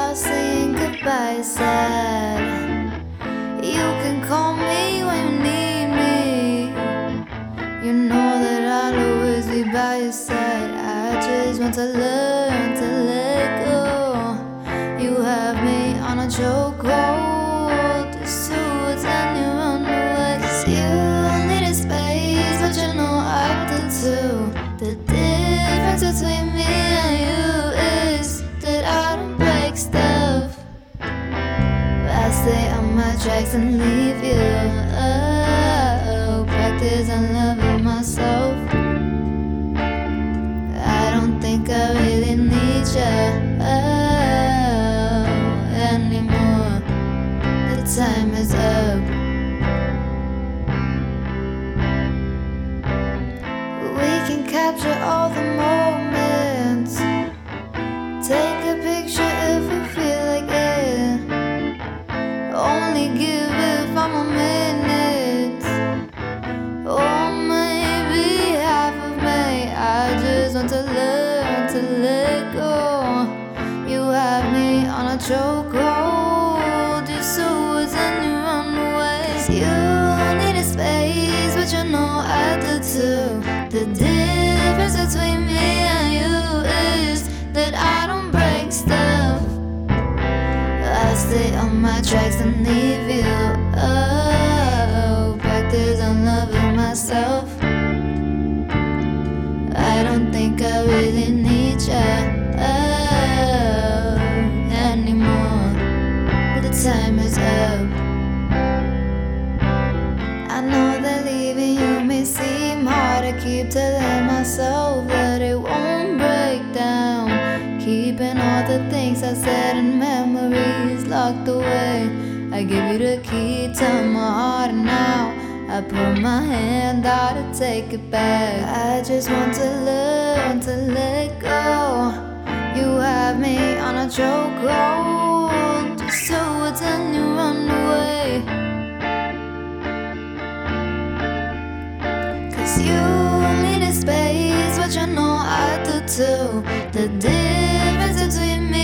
about saying goodbye sad. You can call me when you need me. You know that I'll always be by your side. I just want to learn to let go. You have me on a chokehold. It's suits and you run away. 'Cause you need a space, but you know I do too. The difference between me and you is that I don't break stuff. I stay on my tracks and leave you. Oh, practice and loving myself. I don't think I really need you anymore. The time is up. We can capture all the moments. Take a picture if we feel like it. Only give it 5 more minutes, or maybe half of me. I just want to learn to let go. You have me on a chokehold. You swords and you run away. 'Cause you need a space, but you know I do too. The difference between me and you is that I don't break stuff. I stay on my tracks and leave you. Oh, practice on loving myself. I don't think I really need you anymore. The time is up. I know that leaving you may seem hard. I keep telling myself that it won't break down. Keeping all the things I said and memories locked away. I give you the key to my heart now. I put my hand out to take it back. I just want to learn to let go. You have me on a chokehold. Just so it's and you run away. 'Cause you need a space, but you know I do too. The difference between me